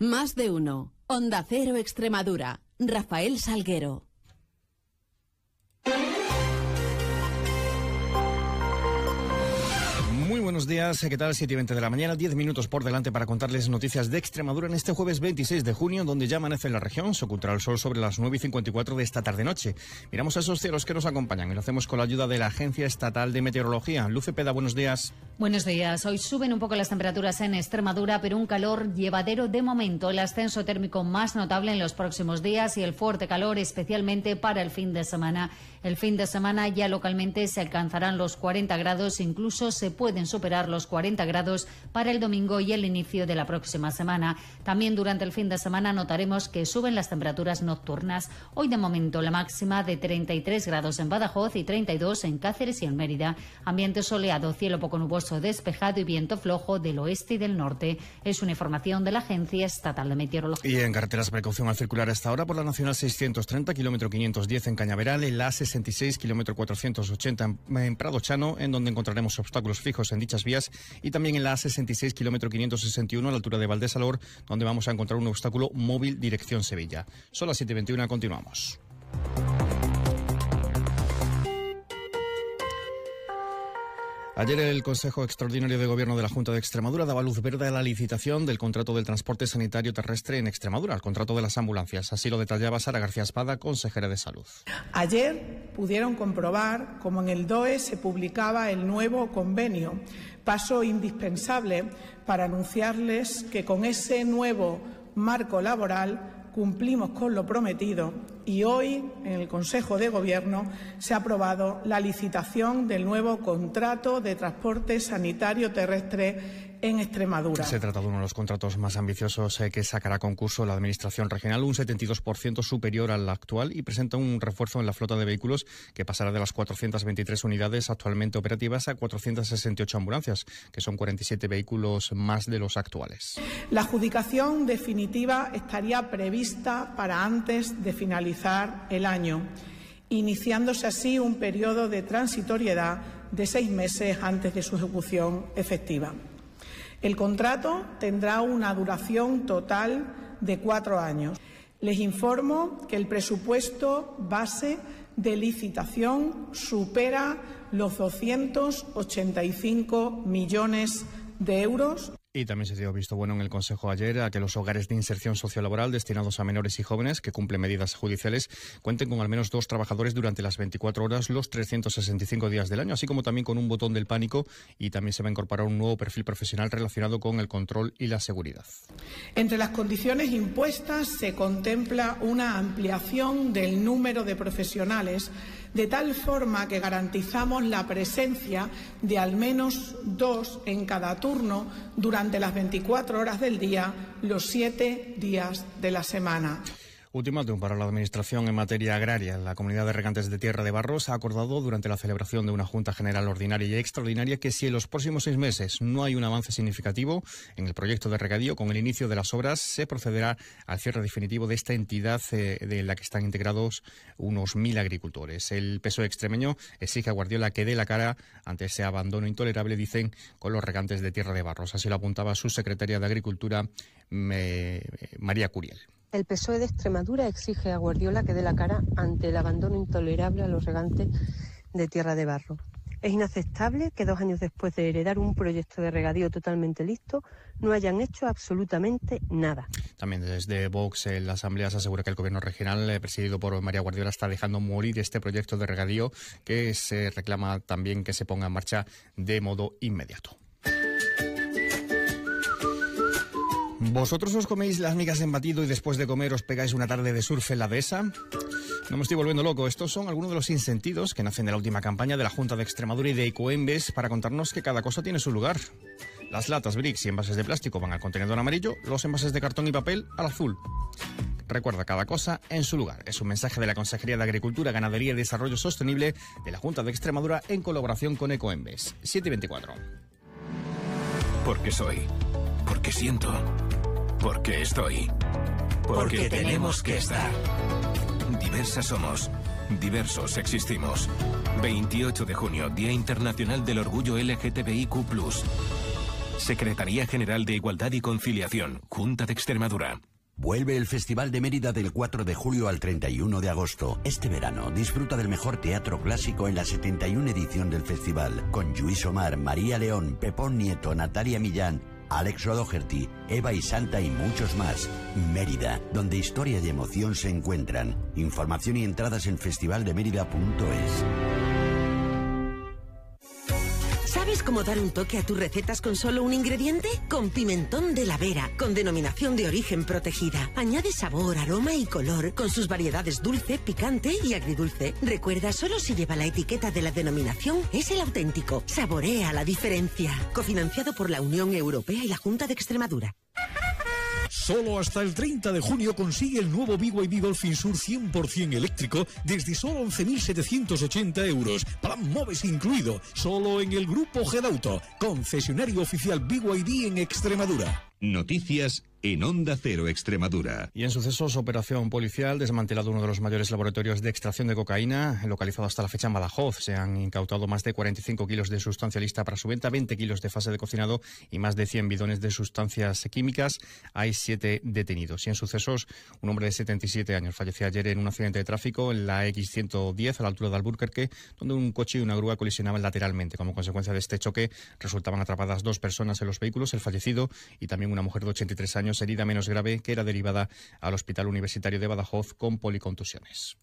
Más de uno. Onda Cero Extremadura. Rafael Salguero. Muy buenos días, ¿qué tal? 7:20 de la mañana, 10 minutos por delante para contarles noticias de Extremadura en este jueves 26 de junio, donde ya amanece en la región. Se ocultará el sol sobre las 9:54 de esta tarde-noche. Miramos a esos cielos que nos acompañan y lo hacemos con la ayuda de la Agencia Estatal de Meteorología. Luz Cepeda, buenos días. Buenos días. Hoy suben un poco las temperaturas en Extremadura, pero un calor llevadero de momento. El ascenso térmico más notable en los próximos días y el fuerte calor especialmente para el fin de semana. El fin de semana ya localmente se alcanzarán los 40 grados, incluso se pueden superar los 40 grados para el domingo y el inicio de la próxima semana. También durante el fin de semana notaremos que suben las temperaturas nocturnas. Hoy de momento la máxima de 33 grados en Badajoz y 32 en Cáceres y en Mérida. Ambiente soleado, cielo poco nuboso despejado y viento flojo del oeste y del norte. Es una información de la Agencia Estatal de Meteorología. Y en carreteras, precaución al circular hasta ahora por la Nacional 630, kilómetro 510 en Cañaveral, en la A66, kilómetro 480 en Prado Chano, en donde encontraremos obstáculos fijos en dichas vías, y también en la A66, kilómetro 561 a la altura de Valdesalor, donde vamos a encontrar un obstáculo móvil dirección Sevilla. Son las 7:21, continuamos. Ayer el Consejo Extraordinario de Gobierno de la Junta de Extremadura daba luz verde a la licitación del contrato del transporte sanitario terrestre en Extremadura, el contrato de las ambulancias. Así lo detallaba Sara García Espada, consejera de Salud. Ayer pudieron comprobar cómo en el DOE se publicaba el nuevo convenio, paso indispensable para anunciarles que con ese nuevo marco laboral cumplimos con lo prometido y hoy en el Consejo de Gobierno se ha aprobado la licitación del nuevo contrato de transporte sanitario terrestre en Extremadura. Se trata de uno de los contratos más ambiciosos que sacará a concurso la Administración Regional, un 72% superior al actual, y presenta un refuerzo en la flota de vehículos que pasará de las 423 unidades actualmente operativas a 468 ambulancias, que son 47 vehículos más de los actuales. La adjudicación definitiva estaría prevista para antes de finalizar el año, iniciándose así un periodo de transitoriedad de 6 meses antes de su ejecución efectiva. El contrato tendrá una duración total de 4 años. Les informo que el presupuesto base de licitación supera los 285 millones de euros. Y también se dio visto bueno en el Consejo ayer a que los hogares de inserción sociolaboral destinados a menores y jóvenes que cumplen medidas judiciales cuenten con al menos 2 trabajadores durante las 24 horas, los 365 días del año, así como también con un botón del pánico, y también se va a incorporar un nuevo perfil profesional relacionado con el control y la seguridad. Entre las condiciones impuestas se contempla una ampliación del número de profesionales, de tal forma que garantizamos la presencia de al menos 2 en cada turno durante las 24 horas del día, los 7 días de la semana. Ultimátum para la Administración en materia agraria. La Comunidad de Regantes de Tierra de Barros ha acordado durante la celebración de una Junta General Ordinaria y Extraordinaria que si en los próximos 6 meses no hay un avance significativo en el proyecto de regadío con el inicio de las obras, se procederá al cierre definitivo de esta entidad de la que están integrados unos 1.000 agricultores. El PSOE extremeño exige a Guardiola que dé la cara ante ese abandono intolerable, dicen, con los regantes de Tierra de Barros. Así lo apuntaba su secretaria de Agricultura, María Curiel. El PSOE de Extremadura exige a Guardiola que dé la cara ante el abandono intolerable a los regantes de Tierra de Barro. Es inaceptable que 2 años después de heredar un proyecto de regadío totalmente listo no hayan hecho absolutamente nada. También desde Vox en la Asamblea se asegura que el Gobierno regional, presidido por María Guardiola, está dejando morir este proyecto de regadío, que se reclama también que se ponga en marcha de modo inmediato. ¿Vosotros os coméis las migas en batido y después de comer os pegáis una tarde de surf en la dehesa? No me estoy volviendo loco. Estos son algunos de los insentidos que nacen de la última campaña de la Junta de Extremadura y de Ecoembes para contarnos que cada cosa tiene su lugar. Las latas, bricks y envases de plástico van al contenedor amarillo, los envases de cartón y papel al azul. Recuerda, cada cosa en su lugar. Es un mensaje de la Consejería de Agricultura, Ganadería y Desarrollo Sostenible de la Junta de Extremadura en colaboración con Ecoembes. 7:24. Porque soy. Porque siento. Porque estoy. Porque tenemos que estar. Diversas somos. Diversos existimos. 28 de junio, Día Internacional del Orgullo LGTBIQ+. Secretaría General de Igualdad y Conciliación, Junta de Extremadura. Vuelve el Festival de Mérida del 4 de julio al 31 de agosto. Este verano disfruta del mejor teatro clásico en la 71 edición del festival, con Lluís Omar, María León, Pepón Nieto, Natalia Millán, Alex O'Doherty, Eva y Santa y muchos más. Mérida, donde historia y emoción se encuentran. Información y entradas en festivaldemérida.es. ¿Sabes cómo dar un toque a tus recetas con solo un ingrediente? Con pimentón de la Vera, con denominación de origen protegida. Añade sabor, aroma y color, con sus variedades dulce, picante y agridulce. Recuerda, solo si lleva la etiqueta de la denominación es el auténtico. Saborea la diferencia. Cofinanciado por la Unión Europea y la Junta de Extremadura. Solo hasta el 30 de junio consigue el nuevo BYD Dolphin Sur 100% eléctrico desde solo 11.780 euros. Plan MOVES incluido. Solo en el Grupo Gedauto, concesionario oficial BYD en Extremadura. Noticias en Onda Cero Extremadura. Y en sucesos, operación policial, desmantelado uno de los mayores laboratorios de extracción de cocaína, localizado hasta la fecha en Badajoz. Se han incautado más de 45 kilos de sustancia lista para su venta, 20 kilos de fase de cocinado y más de 100 bidones de sustancias químicas. Hay 7 detenidos. Y en sucesos, un hombre de 77 años falleció ayer en un accidente de tráfico en la X110 a la altura de Alburquerque, donde un coche y una grúa colisionaban lateralmente. Como consecuencia de este choque, resultaban atrapadas 2 personas en los vehículos, el fallecido y también una mujer de 83 años, herida menos grave, que era derivada al Hospital Universitario de Badajoz con policontusiones.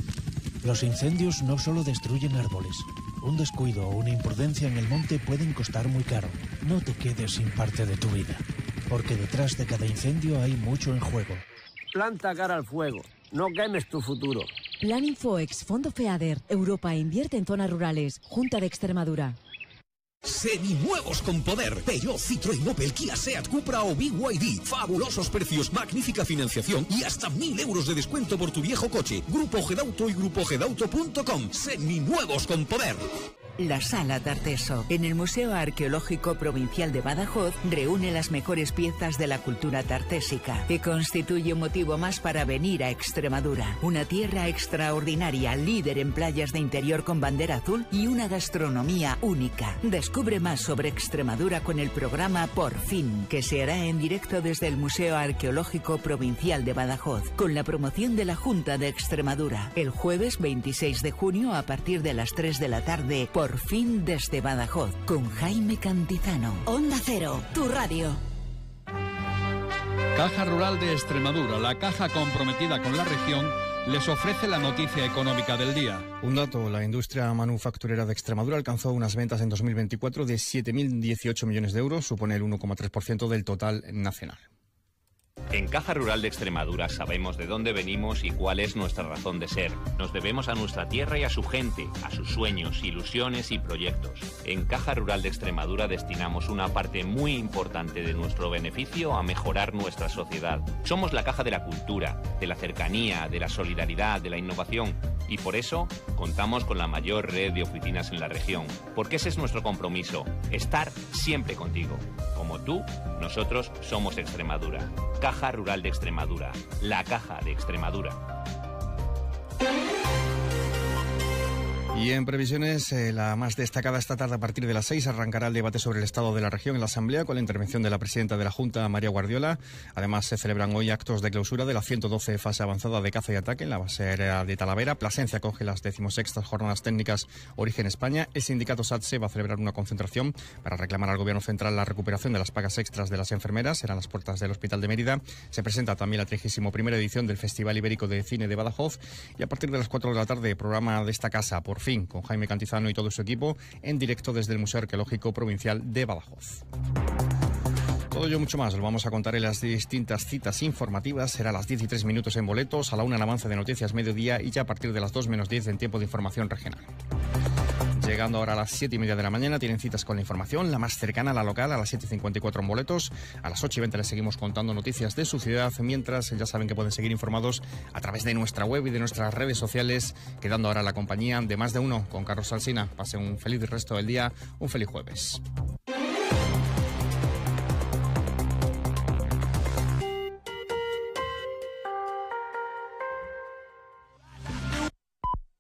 Los incendios no solo destruyen árboles. Un descuido o una imprudencia en el monte pueden costar muy caro. No te quedes sin parte de tu vida, porque detrás de cada incendio hay mucho en juego. Planta cara al fuego. No quemes tu futuro. Plan Infoex, Fondo FEADER, Europa invierte en zonas rurales, Junta de Extremadura. Seminuevos con poder. Peugeot, Citroën, Opel, Kia, Seat, Cupra o BYD. Fabulosos precios, magnífica financiación y hasta 1.000 euros de descuento por tu viejo coche. Grupo Gedauto y grupogedauto.com. Seminuevos con poder. La Sala Tarteso, en el Museo Arqueológico Provincial de Badajoz, reúne las mejores piezas de la cultura tartésica y constituye un motivo más para venir a Extremadura. Una tierra extraordinaria, líder en playas de interior con bandera azul y una gastronomía única. Descubre más sobre Extremadura con el programa Por Fin, que se hará en directo desde el Museo Arqueológico Provincial de Badajoz, con la promoción de la Junta de Extremadura. El jueves 26 de junio a partir de las 3 de la tarde, Por Fin desde Badajoz, con Jaime Cantizano. Onda Cero, tu radio. Caja Rural de Extremadura, la caja comprometida con la región, les ofrece la noticia económica del día. Un dato, la industria manufacturera de Extremadura alcanzó unas ventas en 2024 de 7.018 millones de euros, supone el 1,3% del total nacional. En Caja Rural de Extremadura sabemos de dónde venimos y cuál es nuestra razón de ser. Nos debemos a nuestra tierra y a su gente, a sus sueños, ilusiones y proyectos. En Caja Rural de Extremadura destinamos una parte muy importante de nuestro beneficio a mejorar nuestra sociedad. Somos la caja de la cultura, de la cercanía, de la solidaridad, de la innovación. Y por eso contamos con la mayor red de oficinas en la región. Porque ese es nuestro compromiso, estar siempre contigo. Como tú, nosotros somos Extremadura. Caja Rural de Extremadura, la caja de Extremadura. Y en previsiones, la más destacada esta tarde a partir de las 6 arrancará el debate sobre el estado de la región en la Asamblea con la intervención de la presidenta de la Junta, María Guardiola. Además, se celebran hoy actos de clausura de la 112 fase avanzada de caza y ataque en la base aérea de Talavera. Plasencia acoge las 16ª jornadas técnicas Origen España. El sindicato SATSE va a celebrar una concentración para reclamar al Gobierno central la recuperación de las pagas extras de las enfermeras. Serán las puertas del Hospital de Mérida. Se presenta también la 31ª edición del Festival Ibérico de Cine de Badajoz. Y a partir de las 4 de la tarde, programa de esta casa, Por Fin, con Jaime Cantizano y todo su equipo, en directo desde el Museo Arqueológico Provincial de Badajoz. Todo ello mucho más lo vamos a contar en las distintas citas informativas. Será a las 10 y 3 minutos en boletos, a la 1 el avance de noticias mediodía y ya a partir de las 2 menos 10 en tiempo de información regional. Llegando ahora a las 7:30 de la mañana, tienen citas con la información, la más cercana, la local, a las 7:54 en boletos. A las 8:20 les seguimos contando noticias de su ciudad, mientras ya saben que pueden seguir informados a través de nuestra web y de nuestras redes sociales, quedando ahora la compañía de Más de Uno con Carlos Alsina. Pasen un feliz resto del día, un feliz jueves.